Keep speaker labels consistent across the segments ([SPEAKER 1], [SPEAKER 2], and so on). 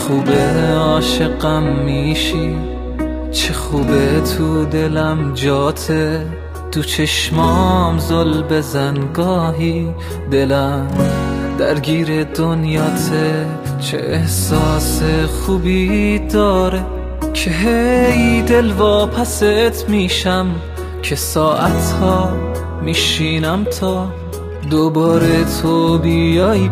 [SPEAKER 1] خوبه عاشقم میشی، چه خوبه تو دلم جاته، تو چشمام زل بزن گاهی، دلم درگیر دنیاته. چه احساس خوبی داره که هی دل واپست میشم، که ساعتها میشینم تا دوباره تو بیای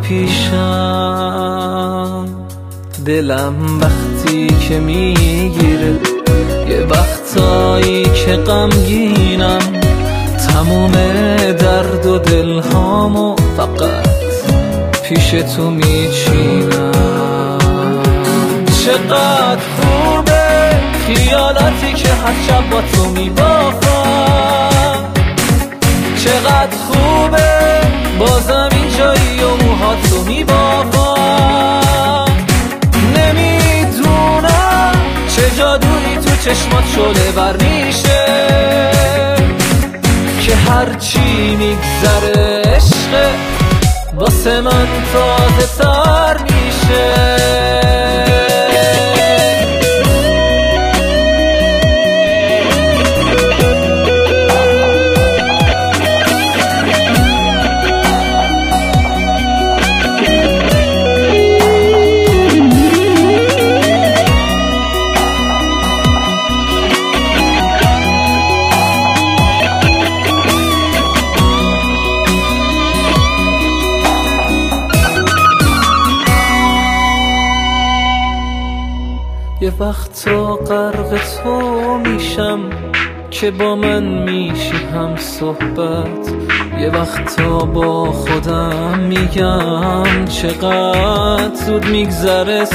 [SPEAKER 1] پیشم. دلم وقتی که میگیره، یه وقتایی که غمگینم، تموم درد و دلهامو فقط پیش تو میچینم. چقدر خوبه خیالاتی که هر شب با تو میبافم، چقدر خوبه بازم اینجایی و موهاتو میبافم. نمیدونم چه جادویی تو چشمات شعله ور میشه، که هرچی میگذره عشقه واسه من تازه تر میشه. یه وقتا غرق تو میشم که با من میشی هم صحبت، یه وقتا با خودم میگم چقدر زود میگذره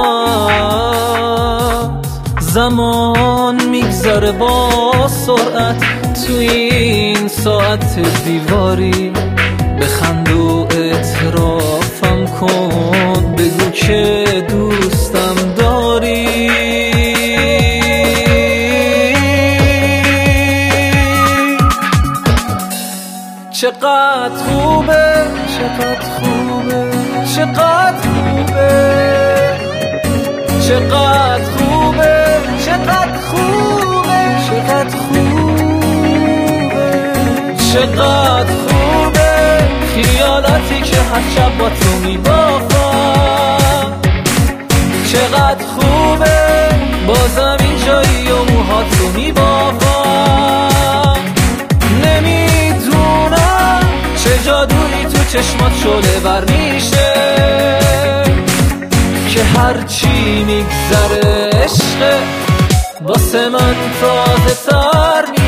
[SPEAKER 1] ساعت، زمان میگذره با سرعت. تو این ساعت دیواری بخند و اعترافم کن، بگو که دوستم داری. چقدر خوبه، چقدر خوبه، چقدر خوبه، چقدر خوبه، چقدر خوبه، چقدر خوبه، چقدر خوبه خیالاتی که هر شب با تو میبافم. چقدر خوبه بازم اینجایی و موهاتو میبافم. نمیدونم چه جادویی تو چشمات شعله ور میشه، که هرچی میگذره عشقه واسه من تازه تر میشه.